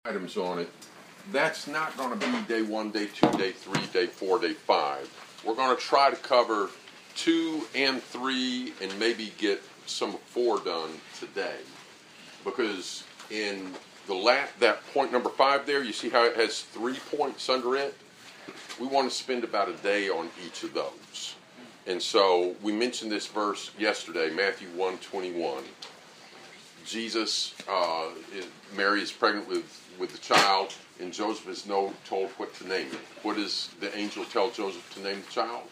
items on it, that's not going to be day 1, day 2, day 3, day 4, day 5. We're going to try to cover 2 and 3 and maybe get some 4 done today. Because in that point number 5 there, you see how it has 3 points under it? We want to spend about a day on each of those. And so we mentioned this verse yesterday, Matthew 1:21. Jesus, Mary is pregnant with the child, and Joseph is told what to name it. What does the angel tell Joseph to name the child?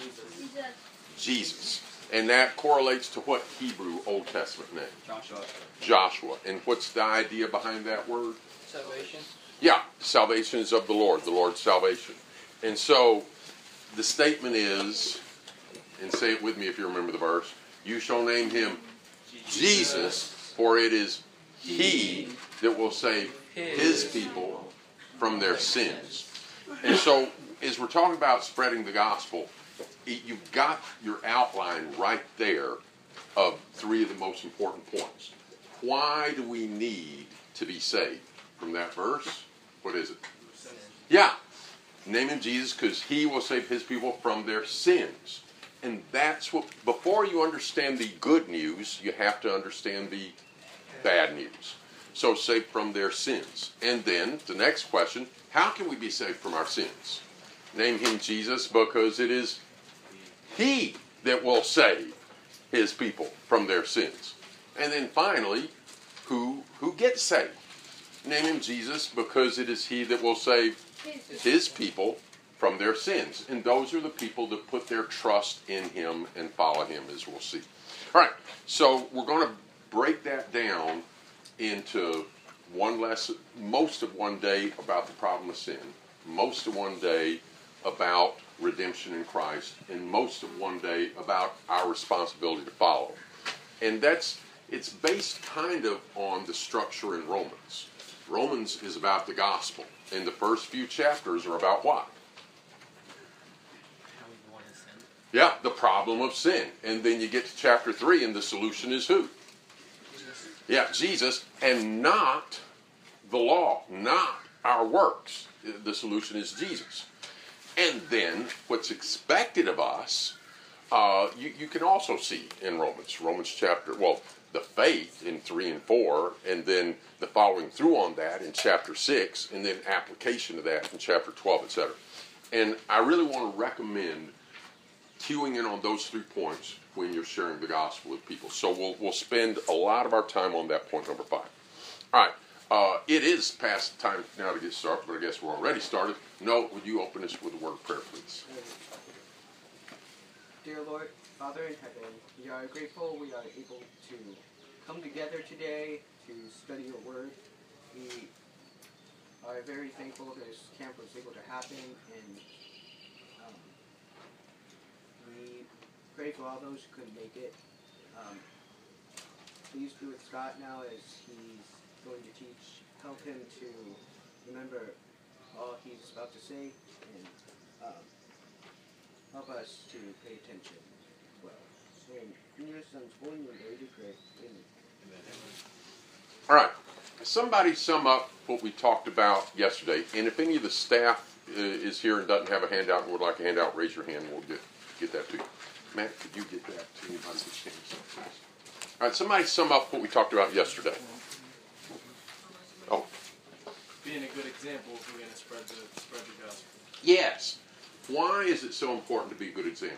Jesus. And that correlates to what Hebrew Old Testament name? Joshua. And what's the idea behind that word? Salvation. Yeah, salvation is of the Lord's salvation. And so the statement is, and say it with me if you remember the verse, you shall name him Jesus, for it is he that will save his people from their sins. And so, as we're talking about spreading the gospel, you've got your outline right there of 3 of the most important points. Why do we need to be saved? From that verse, what is it? Yeah. Name him Jesus because he will save his people from their sins. And that's what, before you understand the good news, you have to understand the bad news. So saved from their sins. And then the next question, how can we be saved from our sins? Name him Jesus because it is he that will save his people from their sins. And then finally, who gets saved? Name him Jesus because it is he that will save his people from their sins. And those are the people that put their trust in him and follow him, as we'll see. All right, so we're going to break that down into one lesson, most of one day about the problem of sin, most of one day about redemption in Christ, and most of one day about our responsibility to follow. And it's based kind of on the structure in Romans. Romans is about the gospel, and the first few chapters are about what? Yeah, the problem of sin. And then you get to chapter 3, and the solution is who? Jesus. Yeah, Jesus, and not the law, not our works. The solution is Jesus. And then what's expected of us, you can also see in Romans chapter, the faith in 3 and 4, and then the following through on that in chapter 6, and then application of that in chapter 12, etc. And I really want to recommend cueing in on those 3 points when you're sharing the gospel with people. So we'll spend a lot of our time on that point number 5. All right. It is past time now to get started, but I guess we're already started. Noah, would you open us with a word of prayer, please? Dear Lord, Father in heaven, we are grateful we are able to come together today to study your word. We are very thankful this camp was able to happen, and we pray for all those who couldn't make it. Please be with Scott now as he's going to teach. Help him to remember all he's about to say, and help us to pay attention as well. So in your son's holy name, we pray. Amen. All right. Somebody sum up what we talked about yesterday. And if any of the staff is here and doesn't have a handout and would like a handout, raise your hand and we'll get that to you. Matt, could you get that to anybody who stands up, please? All right, somebody sum up what we talked about yesterday. Oh. Being a good example if we're going to spread the gospel. Yes. Why is it so important to be a good example?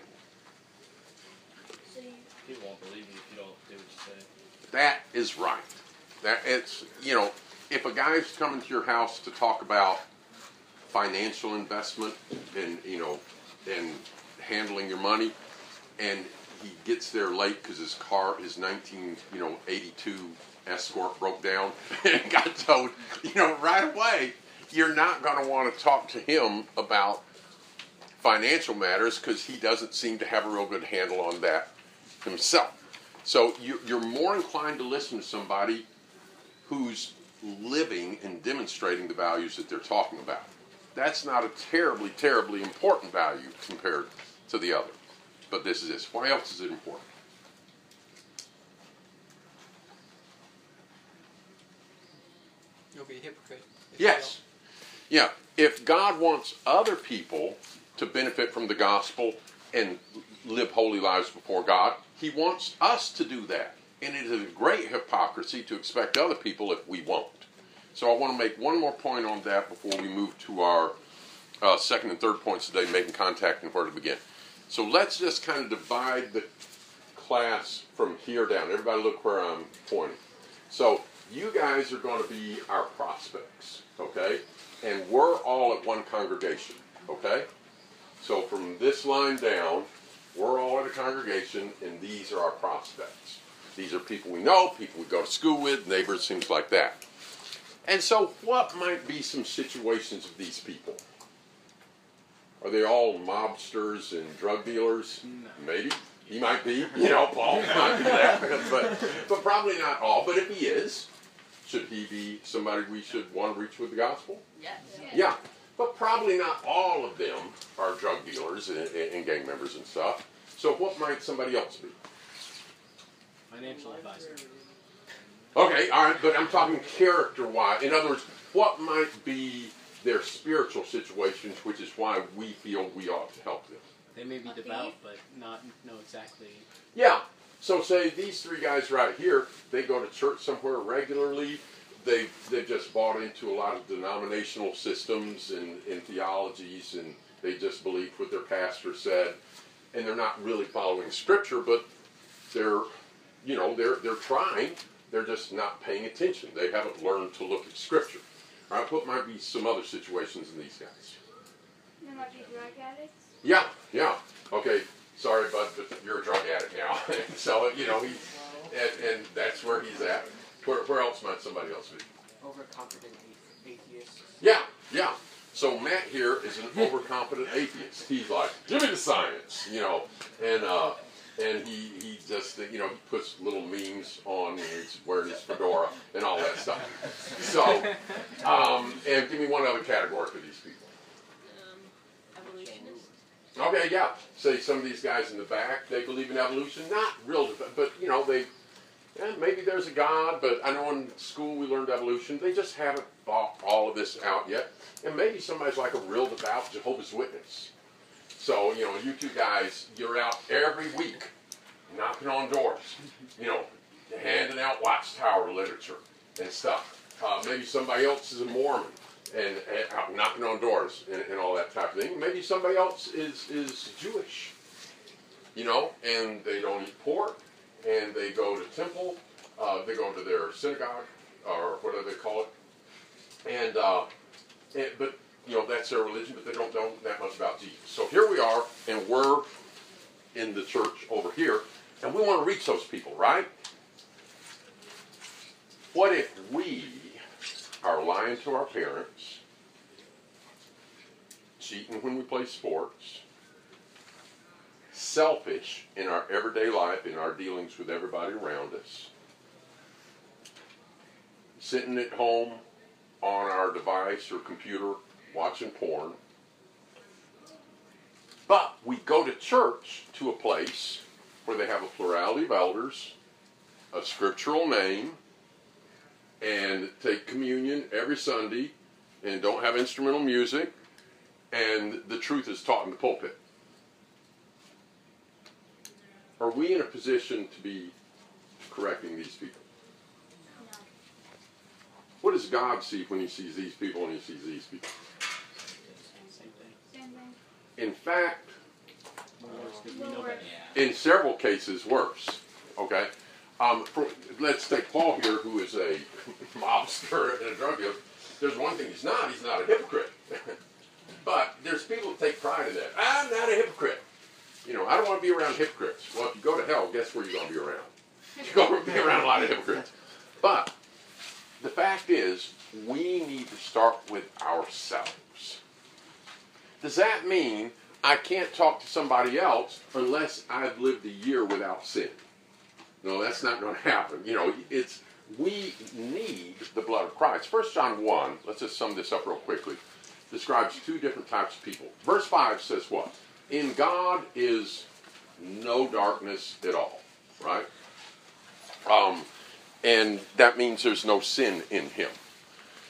People won't believe you if you don't do what you say. That is right. That it's, if a guy's coming to your house to talk about financial investment and, and handling your money, and he gets there late because his 1982 Escort broke down and got towed, right away, you're not going to want to talk to him about financial matters because he doesn't seem to have a real good handle on that himself. So you're more inclined to listen to somebody who's living and demonstrating the values that they're talking about. That's not a terribly, terribly important value compared to the other. But this is this. Why else is it important? You'll be a hypocrite. Yes. Yeah. If God wants other people to benefit from the gospel and live holy lives before God, He wants us to do that. And it is a great hypocrisy to expect other people if we won't. So I want to make one more point on that before we move to our second and third points today, making contact and where to begin. So let's just kind of divide the class from here down. Everybody look where I'm pointing. So you guys are going to be our prospects, okay? And we're all at one congregation, okay? So from this line down, we're all at a congregation, and these are our prospects. These are people we know, people we go to school with, neighbors, things like that. And so what might be some situations of these people? Are they all mobsters and drug dealers? No. Maybe. He might be. Paul might be that. But probably not all. But if he is, should he be somebody we should want to reach with the gospel? Yes. Yeah. But probably not all of them are drug dealers and gang members and stuff. So what might somebody else be? Financial advisor. Okay, all right, but I'm talking character-wise. In other words, what might be their spiritual situations, which is why we feel we ought to help them? They may be devout, but not know exactly. Yeah. So say these three guys right here, they go to church somewhere regularly. They've just bought into a lot of denominational systems and theologies, and they just believe what their pastor said. And they're not really following Scripture, but they're trying. They're just not paying attention. They haven't learned to look at Scripture. All right, what might be some other situations in these guys? There might be drug addicts. Yeah. Okay, sorry, bud, but you're a drug addict now. So, and that's where he's at. Where else might somebody else be? Overconfident atheists. Yeah. So Matt here is an overconfident atheist. He's like, give me the science, and he just, he puts little memes on, and he's wearing his fedora and all that stuff. So, and give me one other category for these people. Evolutionists. Okay, yeah. Say some of these guys in the back, they believe in evolution. Not real, but, maybe there's a God, but I know in school we learned evolution. They just haven't thought all of this out yet. And maybe somebody's like a real devout Jehovah's Witness. So, you two guys, you're out every week knocking on doors, handing out Watchtower literature and stuff. Maybe somebody else is a Mormon and out knocking on doors and all that type of thing. Maybe somebody else is Jewish, and they don't eat pork, and they go to temple, they go to their synagogue, or whatever they call it, but that's their religion, but they don't know that much about Jesus. So here we are, and we're in the church over here, and we want to reach those people, right? What if we are lying to our parents, cheating when we play sports, selfish in our everyday life, in our dealings with everybody around us, sitting at home on our device or computer watching porn, but we go to church, to a place where they have a plurality of elders, a scriptural name, and take communion every Sunday, and don't have instrumental music, and the truth is taught in the pulpit. Are we in a position to be correcting these people? No. What does God see when He sees these people and He sees these people? Same thing. Same thing. In fact, We know better. in several cases, worse. Okay? Let's take Paul here, who is a mobster and a drug dealer. There's one thing he's not a hypocrite. But there's people that take pride in that. I'm not a hypocrite. I don't want to be around hypocrites. Well, if you go to hell, guess where you're going to be around? You're going to be around a lot of hypocrites. But the fact is, we need to start with ourselves. Does that mean I can't talk to somebody else unless I've lived a year without sin? No, that's not going to happen. We need the blood of Christ. 1 John 1, let's just sum this up real quickly, describes two different types of people. Verse 5 says what? In God is no darkness at all, right? And that means there's no sin in Him.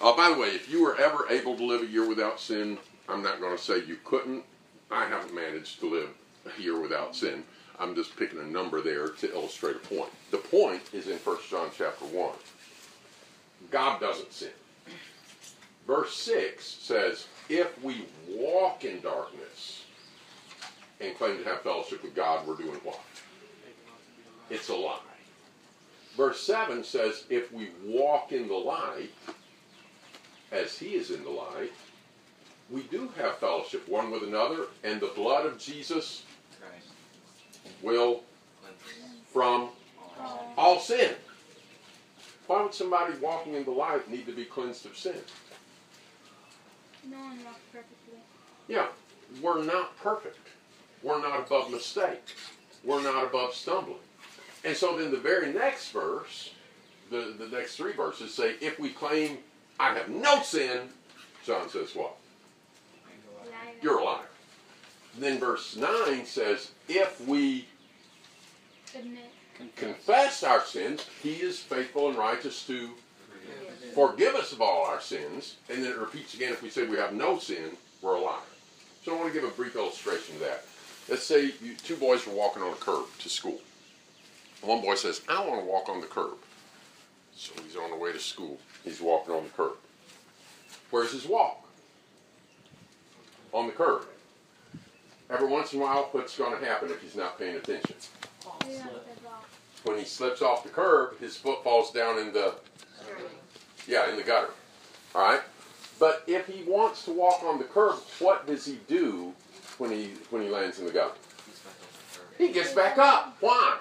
By the way, if you were ever able to live a year without sin, I'm not going to say you couldn't. I haven't managed to live a year without sin. I'm just picking a number there to illustrate a point. The point is in 1 John chapter 1. God doesn't sin. Verse 6 says, if we walk in darkness and claim to have fellowship with God, we're doing what? It's a lie. Verse 7 says, if we walk in the light, as he is in the light, we do have fellowship one with another, and the blood of Jesus will from all sin. Why would somebody walking in the light need to be cleansed of sin? No one walks perfectly. Yeah, we're not perfect. We're not above mistake. We're not above stumbling. And so then the very next verse, the next three verses say, if we claim I have no sin, John says what? Liar. You're a liar. Then verse 9 says, if we Admit. confess our sins, he is faithful and righteous to forgive us of all our sins. And then it repeats again, if we say we have no sin, we're a liar. So I want to give a brief illustration of that. Let's say two boys are walking on a curb to school. One boy says, I want to walk on the curb. So he's on the way to school. He's walking on the curb. Where's his walk? On the curb. Every once in a while, what's going to happen if he's not paying attention? We don't step off. When he slips off the curb, his foot falls down in the gutter. All right? But if he wants to walk on the curb, what does he do when he lands in the gutter? He gets back up. Why?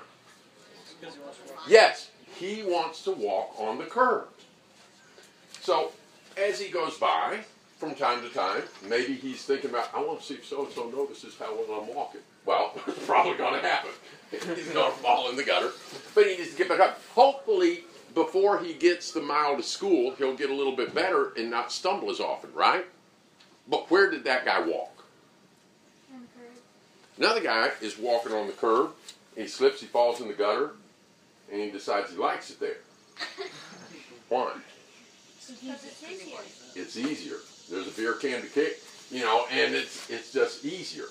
Yes, he wants to walk on the curb. So, as he goes by, from time to time, maybe he's thinking about, I want to see if so-and-so notices how well I'm walking. Well, it's probably going to happen. He's going to fall in the gutter. But he needs to get back up. Hopefully, before he gets the mile to school, he'll get a little bit better and not stumble as often, right? But where did that guy walk? On the curb. Another guy is walking on the curb. He slips, he falls in the gutter, and he decides he likes it there. Why? Because it's easier. It's easier. There's a beer can to kick, and it's just easier.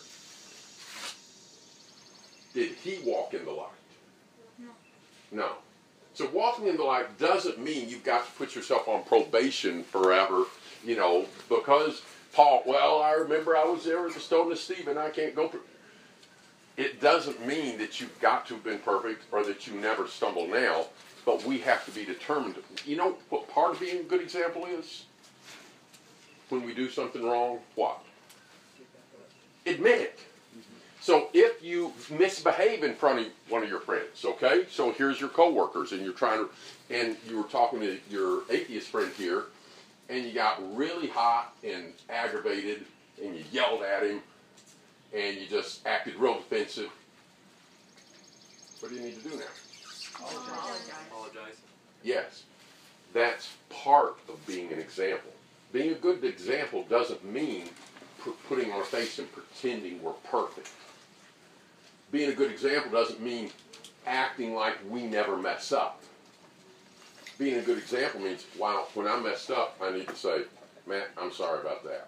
Did he walk in the light? No. No. So walking in the light doesn't mean you've got to put yourself on probation forever, because Paul, well, I remember I was there at the stone of Stephen, I can't go through. It doesn't mean that you've got to have been perfect or that you never stumble now, but we have to be determined. You know what part of being a good example is? When we do something wrong, what? Admit it. So if you misbehave in front of one of your friends, okay? So here's your coworkers, and and you were talking to your atheist friend here, and you got really hot and aggravated, and you yelled at him, and you just acted real defensive. What do you need to do now? Apologize. Yes, that's part of being an example. Being a good example doesn't mean putting on a face and pretending we're perfect. Being a good example doesn't mean acting like we never mess up. Being a good example means, wow, when I messed up, I need to say, man, I'm sorry about that.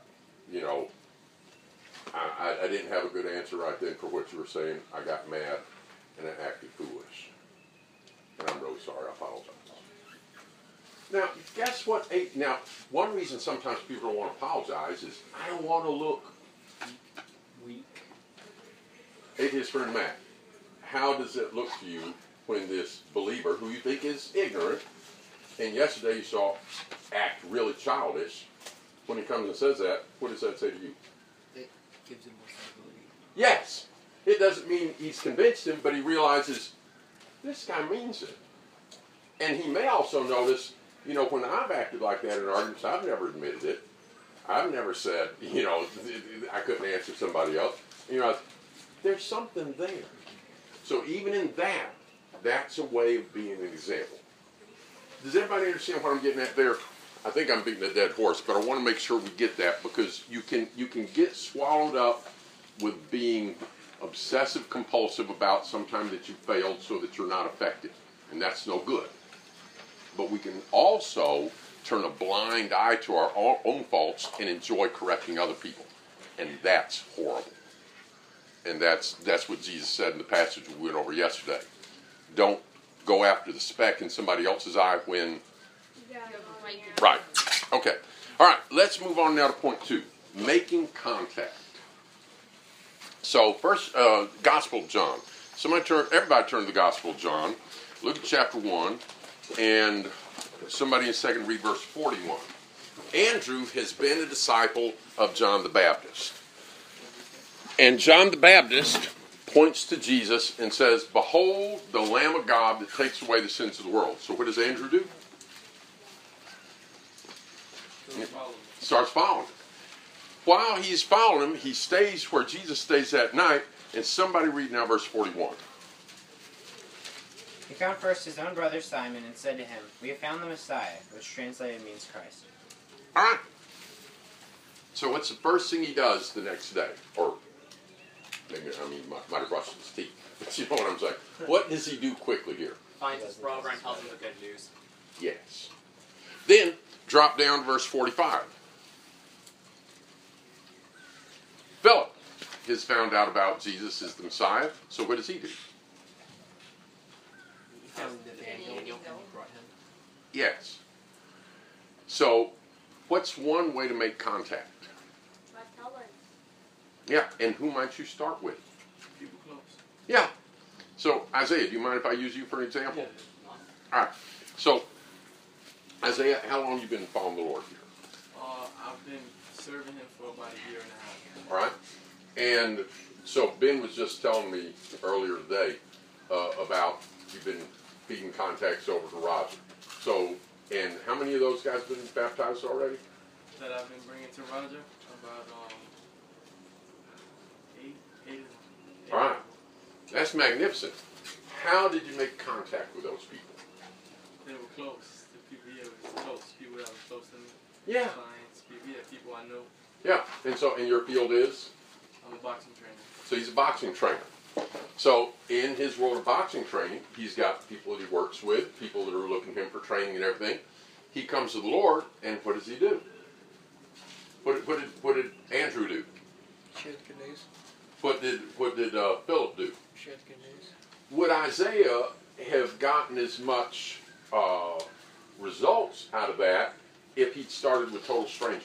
I didn't have a good answer right then for what you were saying. I got mad and I acted foolish. And I'm really sorry. I apologize. Now, guess what? Now, one reason sometimes people don't want to apologize is, I don't want to look Weak. atheist friend Matt. How does it look to you when this believer, who you think is ignorant, and yesterday you saw act really childish, when he comes and says that, what does that say to you? It gives him more stability. Yes. It doesn't mean he's convinced him, but he realizes, this guy means it. And he may also notice, when I've acted like that in arguments, I've never admitted it. I've never said, I couldn't answer somebody else. There's something there. So even in that, that's a way of being an example. Does everybody understand what I'm getting at there? I think I'm beating a dead horse, but I want to make sure we get that, because you can get swallowed up with being obsessive compulsive about sometime that you failed so that you're not effective. And that's no good. But we can also turn a blind eye to our own faults and enjoy correcting other people. And that's horrible. And that's what Jesus said in the passage we went over yesterday. Don't go after the speck in somebody else's eye when... Right. Okay. All right. Let's move on now to point 2. Making contact. So first, Gospel of John. Everybody turn to the Gospel of John. Look at chapter 1. And somebody in a second read verse 41. Andrew has been a disciple of John the Baptist. And John the Baptist points to Jesus and says, "Behold the Lamb of God that takes away the sins of the world." So what does Andrew do? Starts following him. While he's following him, he stays where Jesus stays that night. And somebody read now verse 41. He found first his own brother Simon and said to him, "We have found the Messiah," which translated means Christ. All right. So what's the first thing he does the next day? Or, maybe, might have brushed his teeth. But you know what I'm saying. What does he do quickly here? Finds his brother and tells him the good news. Yes. Then, drop down to verse 45. Philip has found out about Jesus as the Messiah. So what does he do? He found Nathaniel and brought him. Yes. So, what's one way to make contact? Yeah, and who might you start with? People close. Yeah. So, Isaiah, do you mind if I use you for an example? Yeah. All right. So, Isaiah, how long have you been following the Lord here? I've been serving him for about a year and a half. All right. And so Ben was just telling me earlier today about you've been feeding contacts over to Roger. So, and how many of those guys have been baptized already? That I've been bringing to Roger, about eight. All right. That's magnificent. How did you make contact with those people? They were close. The people here were close. People that were close to me. Yeah. Clients, people I know. Yeah. And so, and your field is? I'm a boxing trainer. So he's a boxing trainer. So in his world of boxing training, he's got people that he works with, people that are looking to him for training and everything. He comes to the Lord, and what does he do? What did Andrew do? Share the good news. What did Philip do? Share the good news. Would Isaiah have gotten as much results out of that if he'd started with total strangers?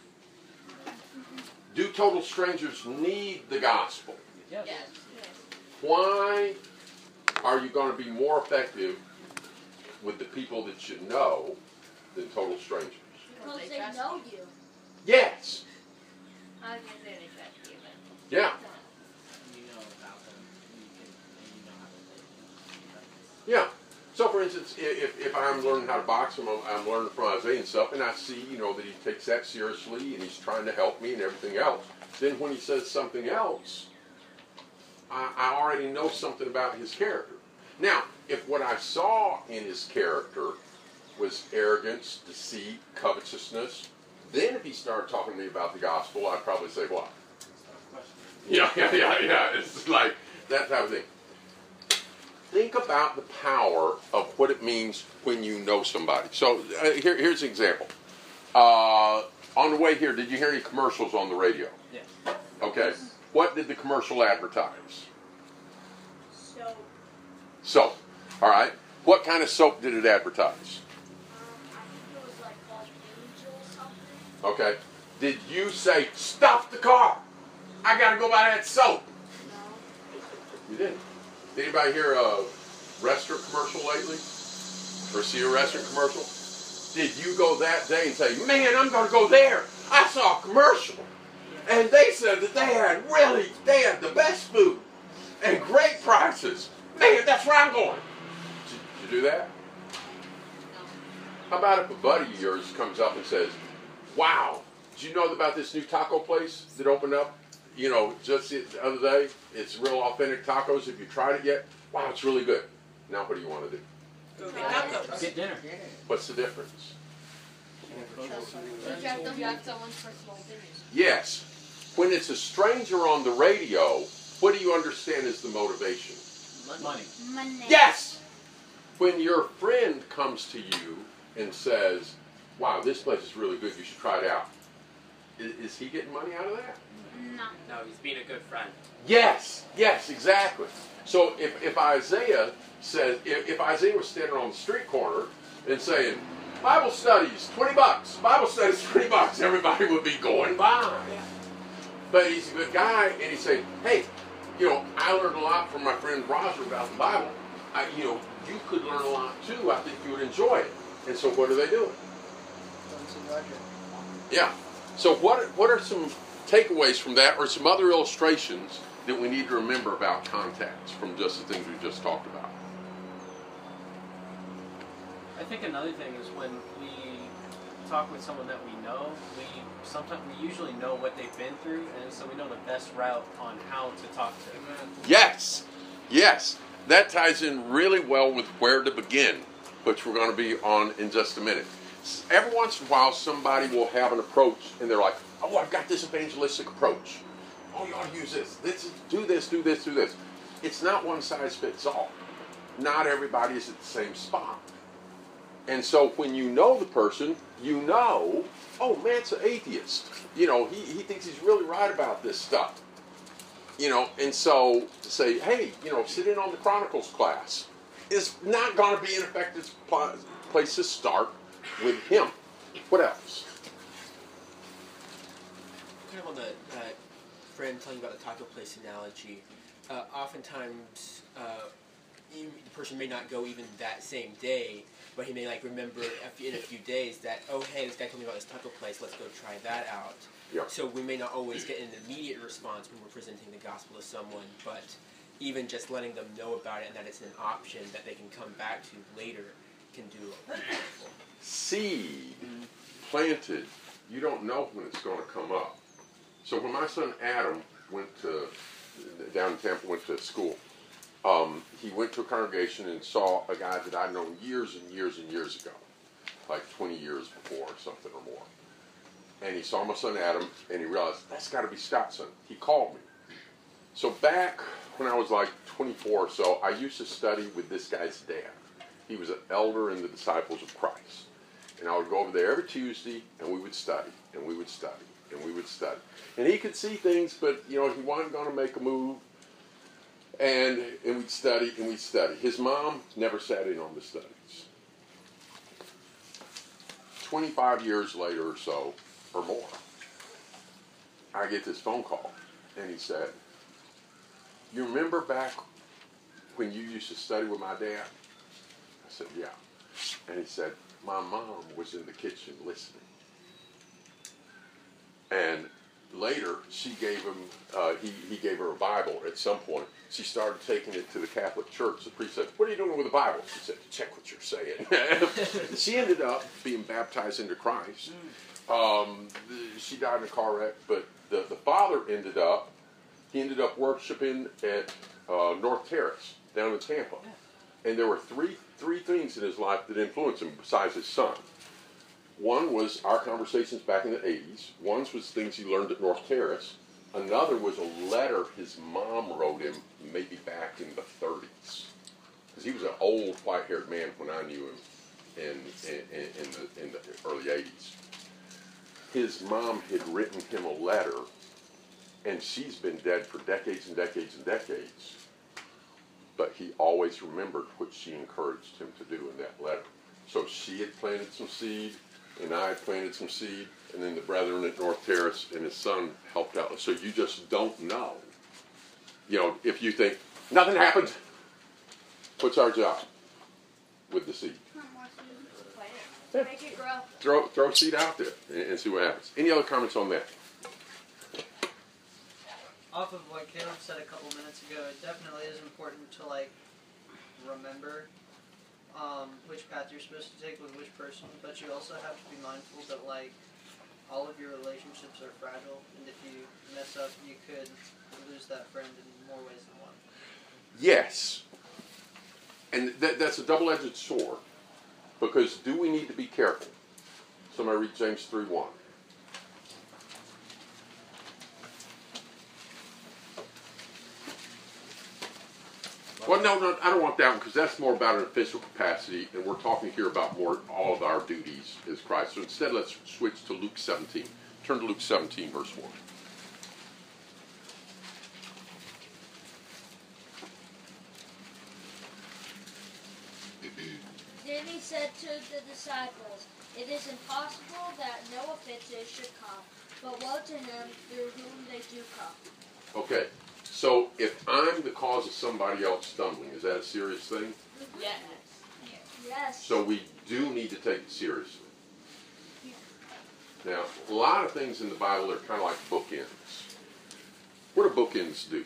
Do total strangers need the gospel? Yes. Why are you going to be more effective with the people that you know than total strangers? Because they know you. Yes. I was going to say they trust you, but... Yeah. You know about them. And you know how to Yeah. So, for instance, if I'm learning how to box, I'm learning from Isaiah and stuff, and I see, that he takes that seriously, and he's trying to help me and everything else. Then when he says something else, I already know something about his character. Now, if what I saw in his character was arrogance, deceit, covetousness, then if he started talking to me about the gospel, I'd probably say, what? Yeah. It's like that type of thing. Think about the power of what it means when you know somebody. So here's an example. On the way here, did you hear any commercials on the radio? Yes. Okay. What did the commercial advertise? Soap. Soap. All right. What kind of soap did it advertise? I think it was like called Angel something. Okay. Did you say, "Stop the car, I got to go buy that soap"? No. You didn't. Did anybody hear a restaurant commercial lately? Or see a restaurant commercial? Did you go that day and say, "Man, I'm going to go there. I saw a commercial. And they said that they had the best food and great prices. Man, that's where I'm going." Did you do that? How about if a buddy of yours comes up and says, "Wow, did you know about this new taco place that opened up, just the other day? It's real authentic tacos. Have you tried it yet? Wow, it's really good." Now what do you want to do? Go get tacos. Get dinner. What's the difference? You have to have someone's personal opinion. Yes. When it's a stranger on the radio, what do you understand is the motivation? Money. Money. Yes! When your friend comes to you and says, wow, this place is really good, you should try it out. Is he getting money out of that? No. No, he's being a good friend. Yes, exactly. So if Isaiah says, if Isaiah was standing on the street corner and saying, Bible studies, $20, Bible studies, $20, everybody would be going by. But he's a good guy, and he's saying, hey, I learned a lot from my friend Roger about the Bible. You could learn a lot too. I think you would enjoy it. And so what are they doing? Yeah. So what are some takeaways from that, or some other illustrations that we need to remember about contacts from just the things we just talked about? I think another thing is when we talk with someone that we know, we usually know what they've been through, and so we know the best route on how to talk to them. Yes. That ties in really well with where to begin, which we're going to be on in just a minute. Every once in a while, somebody will have an approach, and they're like, oh, I've got this evangelistic approach. Oh, you ought to use this. Do this. It's not one size fits all. Not everybody is at the same spot. And so when you know the person, oh, man's an atheist. He thinks he's really right about this stuff. And so to say, hey, sit in on the Chronicles class is not going to be an effective place to start with him. What else? Kind of on the friend telling you about the taco place analogy, oftentimes the person may not go even that same day, but he may remember in a few days that, oh, hey, this guy told me about this taco place, let's go try that out. Yep. So we may not always get an immediate response when we're presenting the gospel to someone, but even just letting them know about it and that it's an option that they can come back to later can do a lot. Seed planted, you don't know when it's going to come up. So when my son Adam down in Tampa went to school, he went to a congregation and saw a guy that I'd known years and years and years ago, like 20 years before or something or more. And he saw my son Adam, and he realized, that's got to be Scott's son. He called me. So back when I was like 24 or so, I used to study with this guy's dad. He was an elder in the Disciples of Christ. And I would go over there every Tuesday, and we would study, and we would study, and we would study. And he could see things, but, he wasn't going to make a move. And we'd study, and we'd study. His mom never sat in on the studies. 25 years later or so, or more, I get this phone call, and he said, you remember back when you used to study with my dad? I said, yeah. And he said, my mom was in the kitchen listening. And later, she gave him, he gave her a Bible at some point. She started taking it to the Catholic Church. The priest said, what are you doing with the Bible? She said, check what you're saying. She ended up being baptized into Christ. She died in a car wreck, but the father ended up worshiping at North Terrace down in Tampa. And there were three things in his life that influenced him besides his son. One was our conversations back in the 80s. One was things he learned at North Terrace. Another was a letter his mom wrote him maybe back in the 30s. Because he was an old white-haired man when I knew him in the early 80s. His mom had written him a letter, and she's been dead for decades and decades and decades. But he always remembered what she encouraged him to do in that letter. So she had planted some seed, and I had planted some seed, and then the brethren at North Terrace and his son helped out. So you just don't know. If you think, nothing happened, what's our job with the seed? Yeah. Make it grow. Throw seed out there and see what happens. Any other comments on that? Off of what Caleb said a couple minutes ago, it definitely is important to remember which path you're supposed to take with which person, but you also have to be mindful that all of your relationships are fragile, and if you mess up, you could lose that friend in more ways than one. Yes. And that's a double-edged sword. Because do we need to be careful? Somebody read James 3:1. What no, I don't want that one because that's more about an official capacity, and we're talking here about more all of our duties as Christ. So instead, let's switch to Luke 17. Turn to Luke 17, verse 1. Then he said to the disciples, "It is impossible that no offenses should come, but woe to him through whom they do come." Okay, so if I'm the cause of somebody else stumbling, is that a serious thing? Yes. Yes. So we do need to take it seriously. Now, a lot of things in the Bible are kind of like bookends. What do bookends do?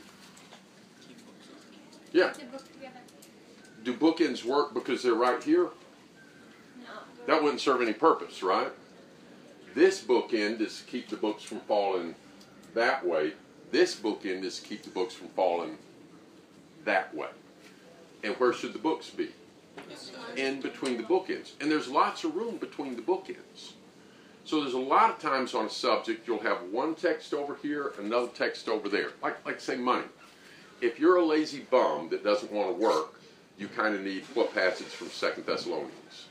Yeah. Do bookends work because they're right here? No. That wouldn't serve any purpose, right? This bookend is to keep the books from falling that way. This bookend is to keep the books from falling that way. And where should the books be? In between the bookends. And there's lots of room between the bookends. So there's a lot of times on a subject you'll have one text over here, another text over there. Like say money. If you're a lazy bum that doesn't want to work, you kind of need what passage from 2 Thessalonians?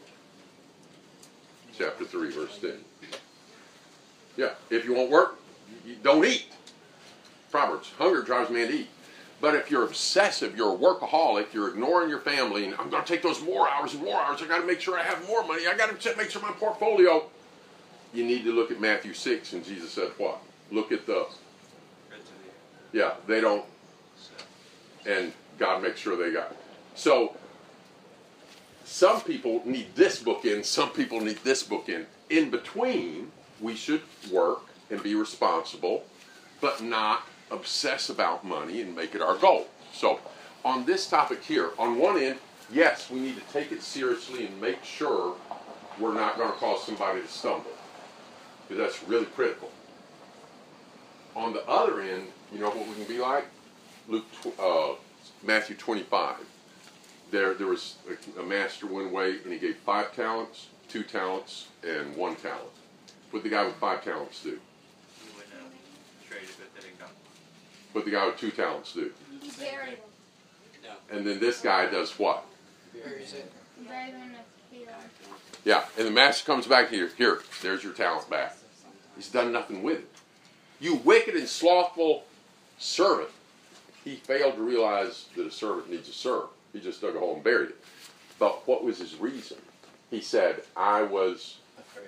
Chapter 3, verse 10. Yeah, if you won't work, you don't eat. Proverbs, hunger drives man to eat. But if you're obsessive, you're a workaholic, you're ignoring your family, and I'm going to take those more hours and more hours, I got to make sure I have more money, I got to make sure my portfolio. You need to look at Matthew 6, and Jesus said what? Look at the, yeah, they don't, and God makes sure they got it. So, some people need this book in, some people need this book in. In between, we should work and be responsible, but not obsess about money and make it our goal. So, on this topic here, on one end, yes, we need to take it seriously and make sure we're not going to cause somebody to stumble, because that's really critical. On the other end, you know what we can be like? Matthew 25. There was a master one way, and he gave 5 talents, 2 talents, and 1 talent. What did the guy with 5 talents do? You would trade it, but they didn't go. What did the guy with 2 talents do? He buried him. And then this guy does what? Buries it. He buried him in a field. Yeah, and the master comes back here. Here, there's your talent back. He's done nothing with it. You wicked and slothful servant. He failed to realize that a servant needs a servant. He just dug a hole and buried it. But what was his reason? He said, I was Afraid.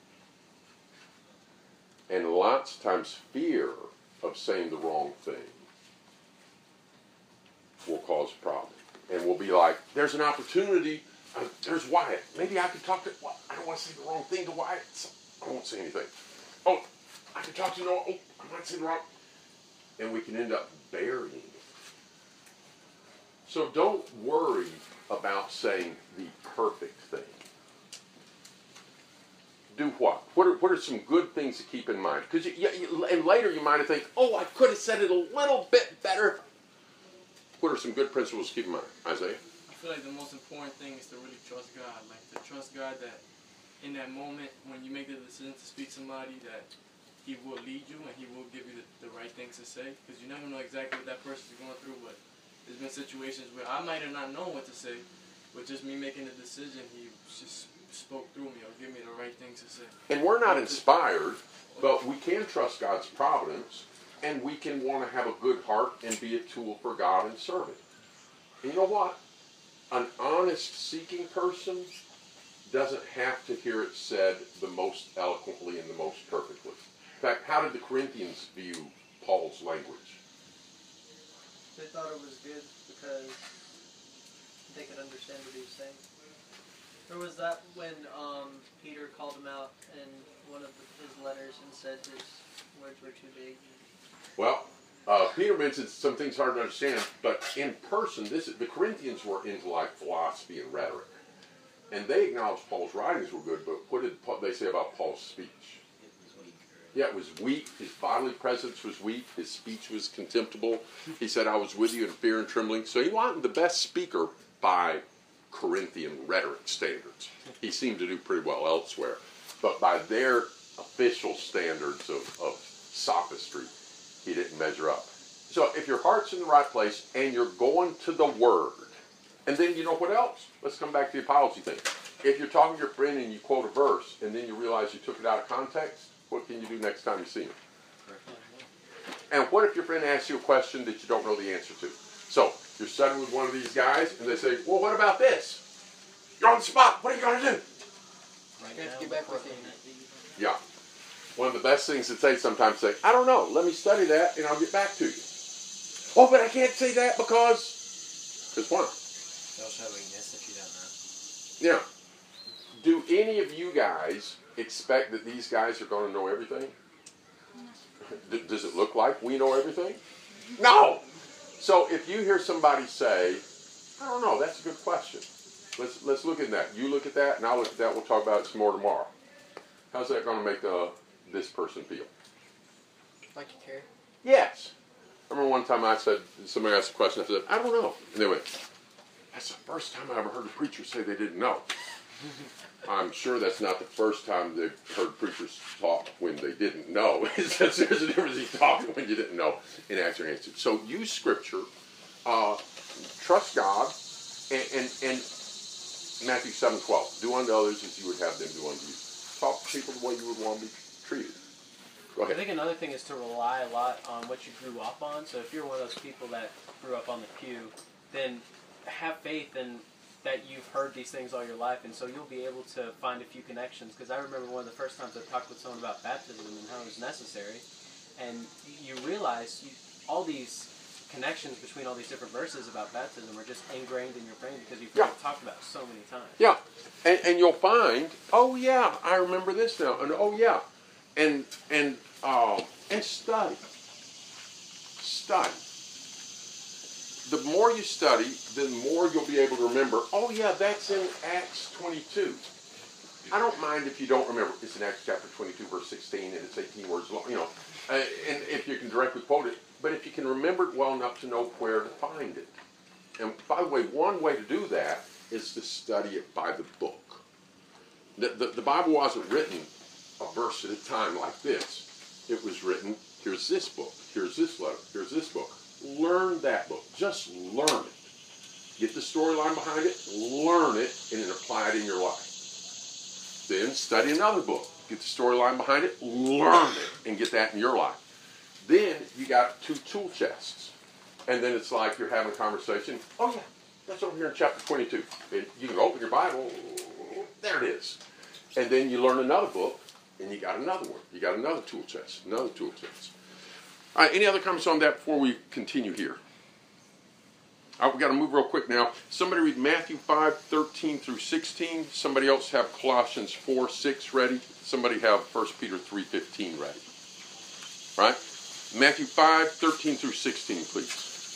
And lots of times fear of saying the wrong thing will cause a problem. And we'll be like, there's an opportunity. There's Wyatt. Maybe I could talk to, well, I don't want to say the wrong thing to Wyatt. So I won't say anything. Oh, I could talk to Noah. Oh, I might say the wrong. And we can end up burying it. So don't worry about saying the perfect thing. Do what? What are some good things to keep in mind? Because and later you might think, oh, I could have said it a little bit better. What are some good principles to keep in mind? Isaiah? I feel like the most important thing is to really trust God. Like to trust God that in that moment when you make the decision to speak to somebody, that He will lead you and He will give you the right things to say. Because you never know exactly what that person is going through. But there's been situations where I might have not known what to say, but just me making the decision, He just spoke through me or give me the right things to say. And we're not inspired, but we can trust God's providence, and we can want to have a good heart and be a tool for God and serve it. And you know what? An honest seeking person doesn't have to hear it said the most eloquently and the most perfectly. In fact, how did the Corinthians view Paul's language? They thought it was good because they could understand what he was saying. There was that when Peter called him out in one of his letters and said his words were too big. Well, Peter mentions some things hard to understand, but in person, the Corinthians were into like philosophy and rhetoric. And they acknowledged Paul's writings were good, but what did they say about Paul's speech? Yeah, it was weak. His bodily presence was weak. His speech was contemptible. He said, I was with you in fear and trembling. So he wasn't the best speaker by Corinthian rhetoric standards. He seemed to do pretty well elsewhere. But by their official standards of sophistry, he didn't measure up. So if your heart's in the right place and you're going to the Word, and then you know what else? Let's come back to the apology thing. If you're talking to your friend and you quote a verse and then you realize you took it out of context, what can you do next time you see him? And what if your friend asks you a question that you don't know the answer to? So you're studying with one of these guys and they say, well, what about this? You're on the spot. What are you going to do? You have to get back with him. Yeah. One of the best things to say sometimes say, I don't know. Let me study that and I'll get back to you. Oh, but I can't say that because why? They'll show weakness if you don't know. Yeah. Do any of you guys expect that these guys are going to know everything? Does it look like we know everything? No! So if you hear somebody say, I don't know, that's a good question. Let's look at that. You look at that and I'll look at that. We'll talk about it some more tomorrow. How's that going to make this person feel? Like you care? Yes. I remember one time I said, somebody asked a question, I said, I don't know. And they went, that's the first time I ever heard a preacher say they didn't know. I'm sure that's not the first time they've heard preachers talk when they didn't know. There's a difference in talking when you didn't know and answering answers. So use Scripture, trust God, and Matthew 7:12. Do unto others as you would have them do unto you. Talk to people the way you would want to be treated. Go ahead. I think another thing is to rely a lot on what you grew up on. So if you're one of those people that grew up on the pew, then have faith in that you've heard these things all your life, and so you'll be able to find a few connections. Because I remember one of the first times I talked with someone about baptism and how it was necessary, and you realize all these connections between all these different verses about baptism are just ingrained in your brain because you've heard it talked about so many times. Yeah, and you'll find, oh yeah, I remember this now, and oh yeah, and study. The more you study, the more you'll be able to remember, oh yeah, that's in Acts 22. I don't mind if you don't remember. It's in Acts chapter 22, verse 16, and it's 18 words long, and if you can directly quote it. But if you can remember it well enough to know where to find it. And by the way, one way to do that is to study it by the book. The Bible wasn't written a verse at a time like this. It was written, here's this book, here's this letter, here's this book. Learn that book. Just learn it. Get the storyline behind it, learn it, and then apply it in your life. Then study another book. Get the storyline behind it, learn it, and get that in your life. Then you got 2 tool chests. And then it's like you're having a conversation. Oh yeah, that's over here in chapter 22. And you can open your Bible. There it is. And then you learn another book, and you got another one. You got another tool chest, another tool chest. All right, any other comments on that before we continue here? All right, we've got to move real quick now. Somebody read Matthew 5:13 through 16. Somebody else have Colossians 4:6 ready. Somebody have 1 Peter 3:15 ready. Right? Matthew 5:13 through 16, please.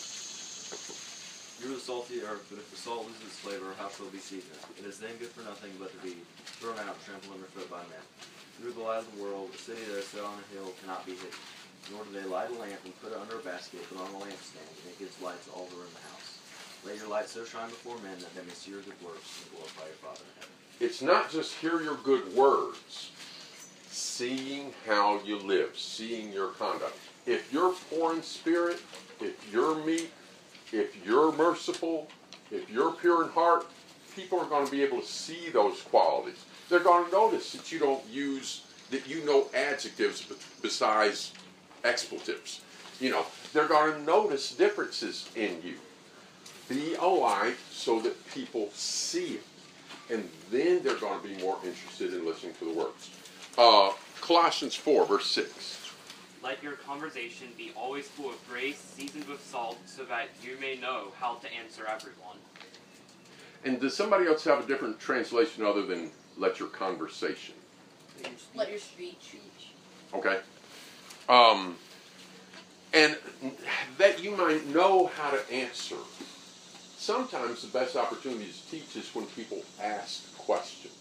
You are the salt of the earth, but if the salt loses its flavor, how shall it be seasoned? It is then good for nothing but to be thrown out, trampled underfoot by men. You are the light of the world. A city that is set on a hill cannot be hidden. Nor do they light a lamp and put it under a basket, but on a lampstand, and it gives light to all who are in the house. Let your light so shine before men that they may see your good works and glorify your Father in heaven. It's not just hear your good words. Seeing how you live, seeing your conduct. If you're poor in spirit, if you're meek, if you're merciful, if you're pure in heart, people are going to be able to see those qualities. They're going to notice that you don't use, that you know adjectives besides expletives. They're going to notice differences in you. Be a light so that people see it. And then they're going to be more interested in listening to the words. Colossians 4, verse 6. Let your conversation be always full of grace, seasoned with salt, so that you may know how to answer everyone. And does somebody else have a different translation other than let your conversation? Let your speech. Okay. And that you might know how to answer. Sometimes the best opportunity to teach is when people ask questions.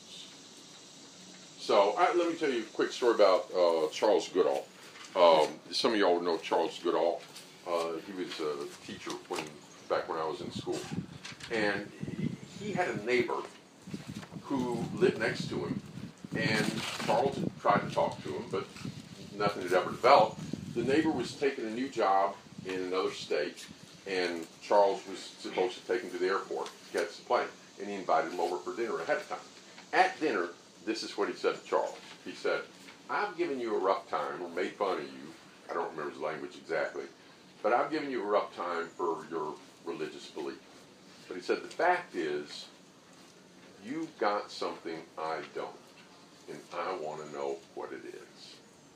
So let me tell you a quick story about Charles Goodall. Some of y'all know Charles Goodall. He was a teacher back when I was in school. And he had a neighbor who lived next to him. And Charles had tried to talk to him, but nothing had ever developed. The neighbor was taking a new job in another state, and Charles was supposed to take him to the airport to catch the plane, and he invited him over for dinner ahead of time. At dinner, this is what he said to Charles. He said, I've given you a rough time, or made fun of you. I don't remember his language exactly, but I've given you a rough time for your religious belief. But he said, the fact is, you've got something I don't, and I want to know what it is.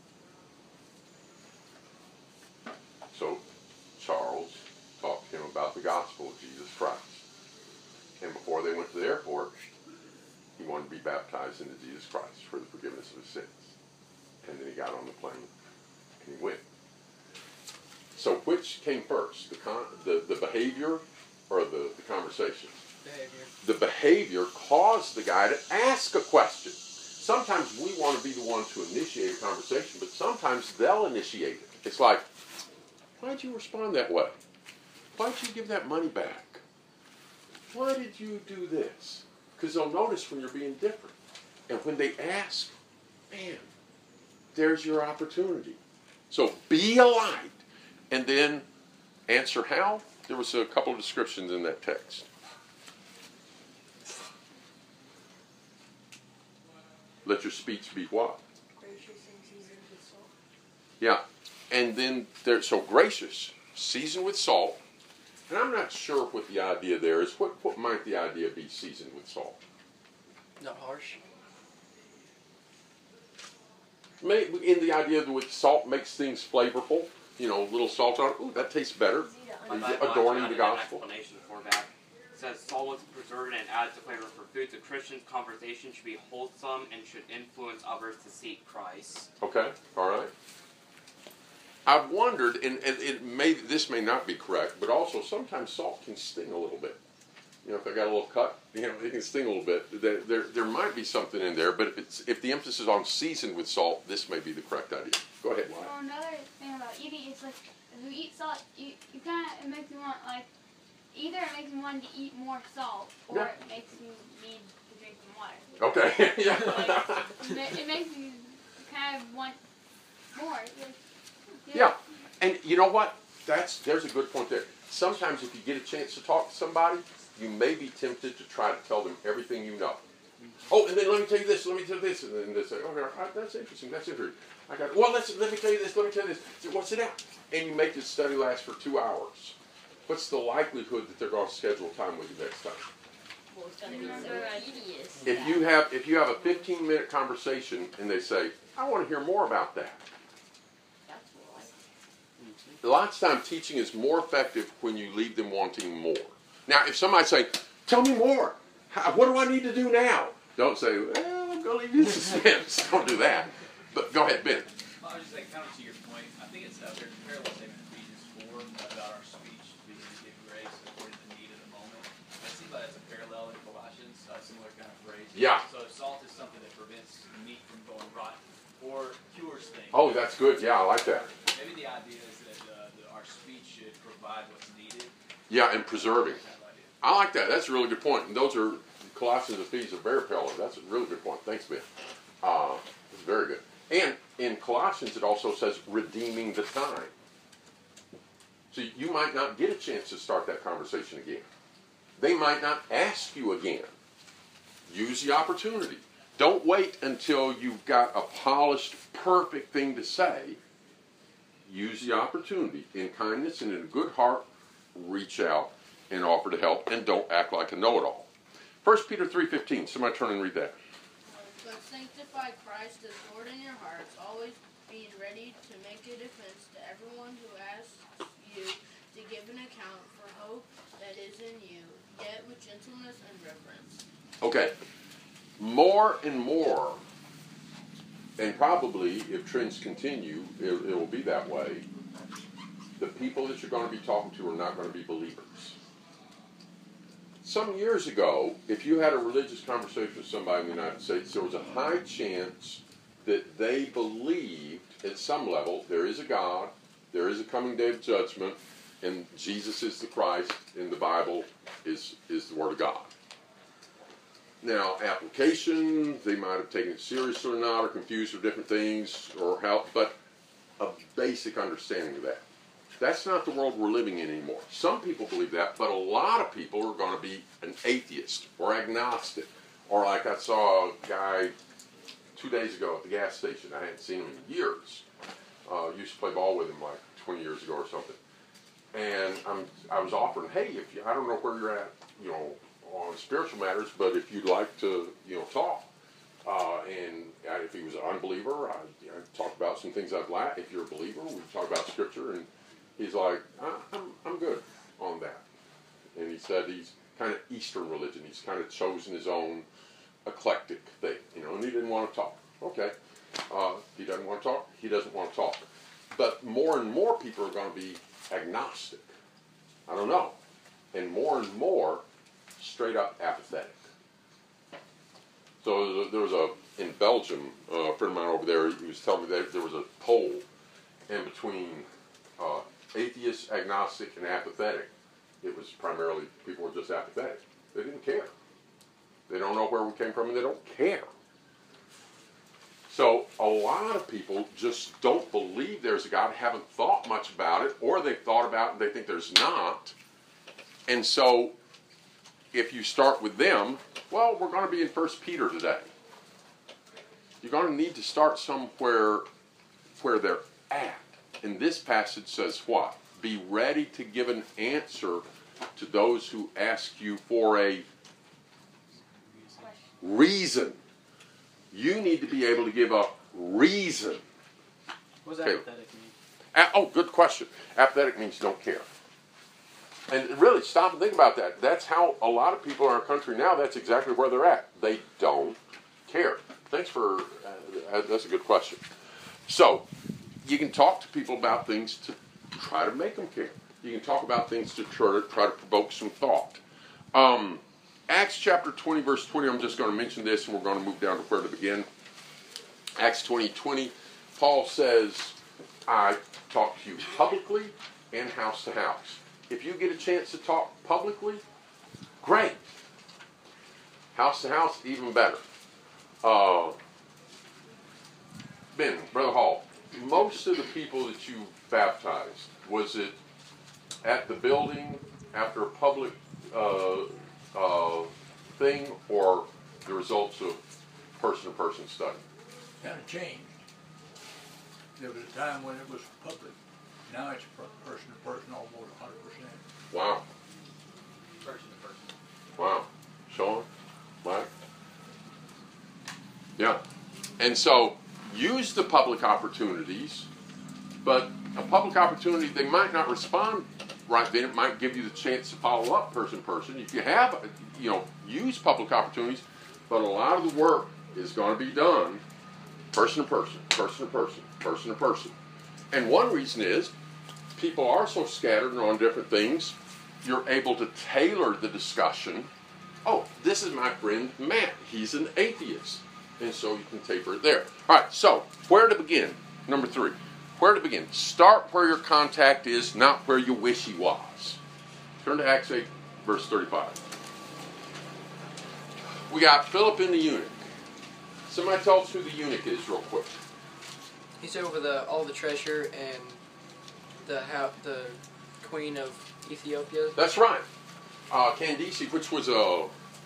So Charles talked to him about the gospel of Jesus Christ. And before they went to the airport, he wanted to be baptized into Jesus Christ for the forgiveness of his sins. And then he got on the plane and he went. So which came first, the behavior or the conversation? Behavior. The behavior caused the guy to ask a question. Sometimes we want to be the one to initiate a conversation, but sometimes they'll initiate it. It's like, why'd you respond that way? Why'd you give that money back? Why did you do this? Because they'll notice when you're being different. And when they ask, man, there's your opportunity. So be a light. And then answer how? There was a couple of descriptions in that text. Let your speech be what? Gracious and seasoned with salt. Yeah. And then, so gracious, seasoned with salt. And I'm not sure what the idea there is. What might the idea be, seasoned with salt? Not harsh. Maybe in the idea that salt makes things flavorful, a little salt on it. Ooh, that tastes better. Adorning the gospel. Explanation for that. It says salt is preserved and adds a flavor for foods. A Christian's conversation should be wholesome and should influence others to seek Christ. Okay, all right. I've wondered, and this may not be correct, but also sometimes salt can sting a little bit. If they got a little cut, it can sting a little bit. There might be something in there, but if the emphasis is on seasoned with salt, this may be the correct idea. Go ahead, Wyatt. Well, another thing about eating is like if you eat salt, you kind of, it makes me want either it makes me want to eat more salt or Yeah. it makes me need to drink some water. Okay. Yeah. It makes me kind of want more. Yeah. And you know what? There's a good point there. Sometimes if you get a chance to talk to somebody, you may be tempted to try to tell them everything you know. Oh, and then let me tell you this, let me tell you this. And then they say, okay, that's interesting, that's interesting. Let me tell you this, let me tell you this. So, sit down. And you make this study last for 2 hours. What's the likelihood that they're going to schedule time with you next time? Well, it's going to be so tedious. If you have a 15-minute conversation and they say, I want to hear more about that. Lots of time teaching is more effective when you leave them wanting more. Now, if somebody say, tell me more. What do I need to do now? Don't say, well, I'm going to leave you in suspense. Don't do that. But go ahead, Ben. Well, I was just saying, kind of to your point, I think it's there's a parallel statement in Ephesians 4 about our speech being to give grace according to the need of the moment. I see that as a parallel in Colossians, a similar kind of phrase. Yeah. So salt is something that prevents meat from going rotten or cures things. Oh, that's good. Yeah, I like that. Maybe the idea is that our speech should provide what's needed. Yeah, and preserving. I like that. That's a really good point. And those are, Colossians and Ephesians are very parallel. That's a really good point. Thanks, Ben. It's very good. And in Colossians, it also says redeeming the time. So you might not get a chance to start that conversation again. They might not ask you again. Use the opportunity. Don't wait until you've got a polished, perfect thing to say. Use the opportunity. In kindness and in a good heart, reach out and offer to help. And don't act like a know-it-all. 1 Peter 3:15. Somebody turn and read that. But sanctify Christ as Lord in your hearts, always being ready to make a defense to everyone who asks you to give an account for hope that is in you, yet with gentleness and reverence. Okay. More and more, and probably if trends continue, it will be that way, the people that you're going to be talking to are not going to be believers. Some years ago, if you had a religious conversation with somebody in the United States, there was a high chance that they believed at some level there is a God, there is a coming day of judgment, and Jesus is the Christ, and the Bible is the Word of God. Now, application, they might have taken it seriously or not, or confused with different things, or how, but a basic understanding of that. That's not the world we're living in anymore. Some people believe that, but a lot of people are going to be an atheist or agnostic. Or like I saw a guy 2 days ago at the gas station. I hadn't seen him in years. Used to play ball with him like 20 years ago or something. And I was offering, hey, if you, I don't know where you're at, on spiritual matters, but if you'd like to, talk. And if he was an unbeliever, I talked about some things I'd like. If you're a believer, we talk about Scripture. And he's like, I'm good on that. And he said he's kind of Eastern religion. He's kind of chosen his own eclectic thing, and he didn't want to talk. Okay. He doesn't want to talk. He doesn't want to talk. But more and more people are going to be agnostic. I don't know. And more straight up apathetic. So there was in Belgium, a friend of mine over there, he was telling me that there was a poll, and between atheist, agnostic, and apathetic, it was primarily people were just apathetic. They didn't care. They don't know where we came from, and they don't care. So a lot of people just don't believe there's a God, haven't thought much about it, or they've thought about it and they think there's not. And so if you start with them, well, we're going to be in 1 Peter today. You're going to need to start somewhere where they're at. And this passage says what? Be ready to give an answer to those who ask you for a reason. You need to be able to give a reason. What does apathetic mean? Oh, good question. Apathetic means don't care. And really, stop and think about that. That's how a lot of people in our country now, that's exactly where they're at. They don't care. Thanks for, that's a good question. So, you can talk to people about things to try to make them care. You can talk about things to try to provoke some thought. Acts chapter 20, verse 20, I'm just going to mention this, and we're going to move down to where to begin. Acts 20:20, Paul says, I talk to you publicly and house to house. If you get a chance to talk publicly, great. House to house, even better. Ben, Brother Hall, most of the people that you baptized, was it at the building after a public thing, or the results of person-to-person study? Kind of changed. There was a time when it was public. Now it's person-to-person almost 100%. Wow. Person-to-person. Wow. Sean? Mike? Yeah. And so, use the public opportunities, but a public opportunity, they might not respond right then. It might give you the chance to follow up person-to-person. If you have, use public opportunities, but a lot of the work is going to be done person-to-person, person-to-person, person-to-person. And one reason is, people are so scattered on different things, you're able to tailor the discussion. Oh, this is my friend Matt. He's an atheist. And so you can taper it there. All right, so where to begin? Number 3. Where to begin? Start where your contact is, not where you wish he was. Turn to Acts 8, verse 35. We got Philip and the eunuch. Somebody tell us who the eunuch is real quick. He's over all the treasure and the queen of Ethiopia. That's right. Candace, which was a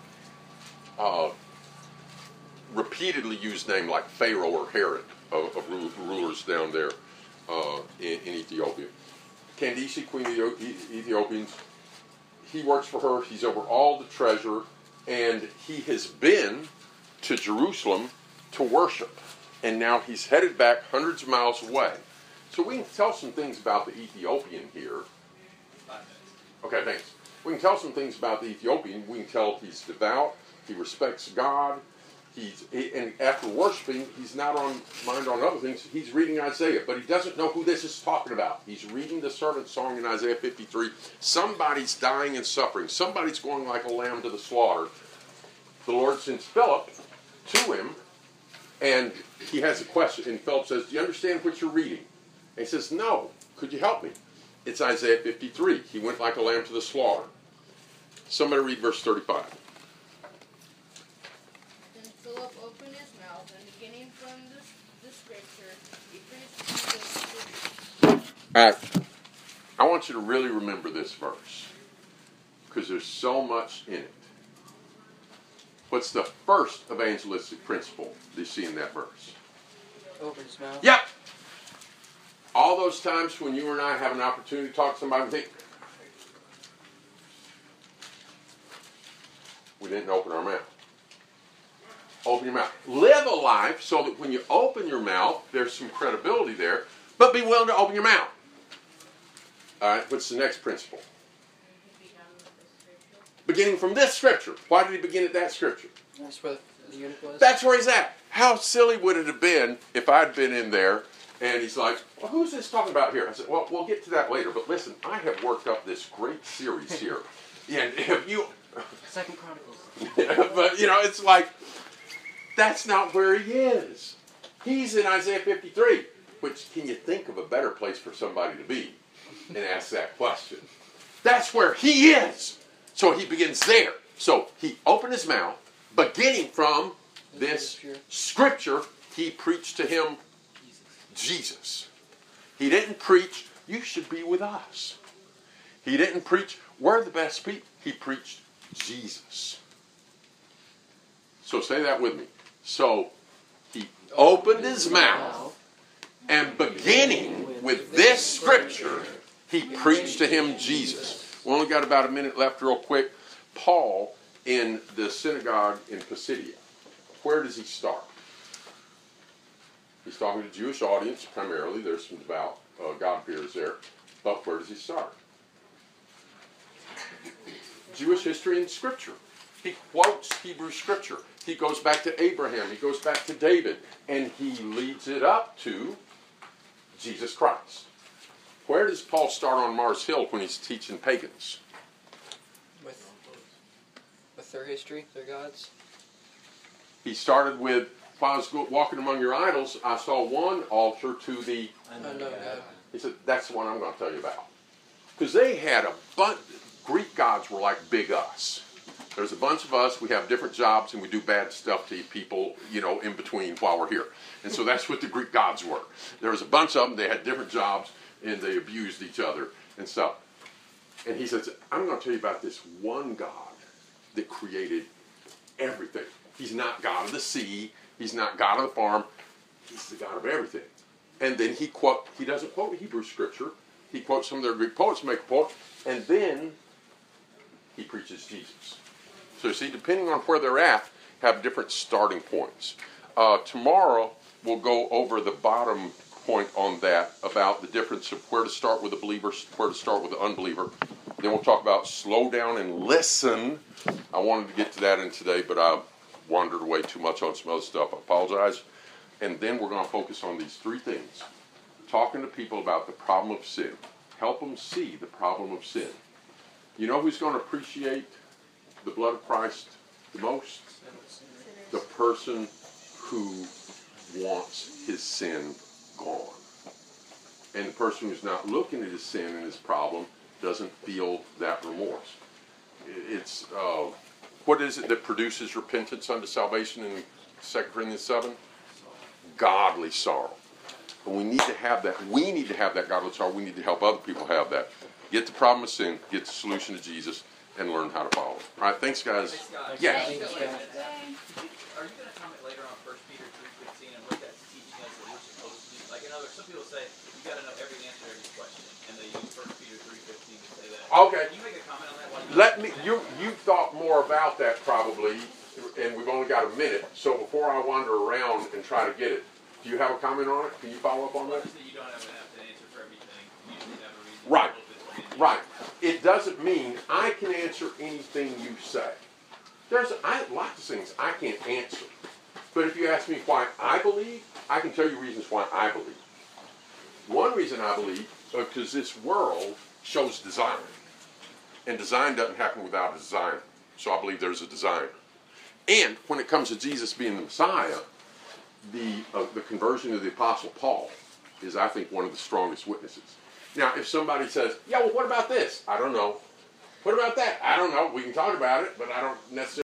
repeatedly used name like Pharaoh or Herod of rulers down there in Ethiopia. Candace, queen of the Ethiopians, he works for her. He's over all the treasure, and he has been to Jerusalem to worship. And now he's headed back hundreds of miles away. So we can tell some things about the Ethiopian here. 5 minutes. Okay, thanks. We can tell some things about the Ethiopian. We can tell he's devout, he respects God, and after worshiping, he's not on mind on other things. He's reading Isaiah, but he doesn't know who this is talking about. He's reading the servant song in Isaiah 53. Somebody's dying and suffering. Somebody's going like a lamb to the slaughter. The Lord sends Philip to him, and he has a question. And Philip says, do you understand what you're reading? And he says, no. Could you help me? It's Isaiah 53. He went like a lamb to the slaughter. Somebody read verse 35. Then Philip opened his mouth, and beginning from the scripture, he preached Jesus. All right. want you to really remember this verse, because there's so much in it. What's the first evangelistic principle you see in that verse? Open his mouth. Yep. All those times when you and I have an opportunity to talk to somebody and think, we didn't open our mouth. Open your mouth. Live a life so that when you open your mouth, there's some credibility there, but be willing to open your mouth. All right, what's the next principle? Beginning from this scripture. Why did he begin at that scripture? That's where the eunuch was. That's where he's at. How silly would it have been if I'd been in there and he's like, well, who's this talking about here? I said, well, we'll get to that later, but listen, I have worked up this great series here. And if you... 2nd Chronicles. But, you know, it's like, that's not where he is. He's in Isaiah 53, which, can you think of a better place for somebody to be and ask that question? That's where he is. So he begins there. So he opened his mouth, beginning from this scripture, he preached to him Jesus. He didn't preach, you should be with us. He didn't preach, we're the best people. He preached Jesus. So say that with me. So he opened his mouth, and beginning with this scripture, he preached to him Jesus. We only got about a minute left real quick. Paul, in the synagogue in Pisidia, where does he start? He's talking to the Jewish audience primarily. There's some devout God-fearers there. But where does he start? Jewish history and Scripture. He quotes Hebrew Scripture. He goes back to Abraham. He goes back to David. And he leads it up to Jesus Christ. Where does Paul start on Mars Hill when he's teaching pagans? With their history, their gods. He started with, while I was walking among your idols, I saw one altar to the unknown God. He said, that's the one I'm going to tell you about. Because they had a bunch, Greek gods were like big us. There's a bunch of us, we have different jobs, and we do bad stuff to people, you know, in between while we're here. And so that's what the Greek gods were. There was a bunch of them, they had different jobs, and they abused each other and stuff. And he says, I'm going to tell you about this one God that created everything. He's not God of the sea. He's not God of the farm. He's the God of everything. And then he doesn't quote Hebrew Scripture. He quotes some of their Greek poets make a point. And then he preaches Jesus. So you see, depending on where they're at, have different starting points. Tomorrow, we'll go over the bottom point on that, about the difference of where to start with the believer, where to start with the unbeliever. Then we'll talk about slow down and listen. I wanted to get to that in today, but I wandered away too much on some other stuff. I apologize. And then we're going to focus on these three things. Talking to people about the problem of sin. Help them see the problem of sin. You know who's going to appreciate the blood of Christ the most? The person who wants his sin gone. And the person who's not looking at his sin and his problem doesn't feel that remorse. It's, what is it that produces repentance unto salvation in 2 Corinthians 7? Godly sorrow. And we need to have that. We need to have that godly sorrow. We need to help other people have that. Get the problem of sin, get the solution to Jesus, and learn how to follow it. All right, thanks, guys. Yeah. Are you going to comment later on 1 Peter 3:15 and what that's teaching us that we're supposed to do? Like, in other words, some people say you got to know every answer to every question, and they use 1 Peter 3:15 to say that. Okay. Can you make a comment on that? You thought more about that probably, and we've only got a minute. So before I wander around and try to get it, do you have a comment on it? Can you follow up on that? You don't have to answer for everything. You usually have a reason. Right. Right. It doesn't mean I can answer anything you say. There's lots of things I can't answer. But if you ask me why I believe, I can tell you reasons why I believe. One reason I believe, because this world shows design. And design doesn't happen without a designer. So I believe there's a designer. And when it comes to Jesus being the Messiah, the conversion of the Apostle Paul is, I think, one of the strongest witnesses. Now, if somebody says, yeah, well, what about this? I don't know. What about that? I don't know. We can talk about it, but I don't necessarily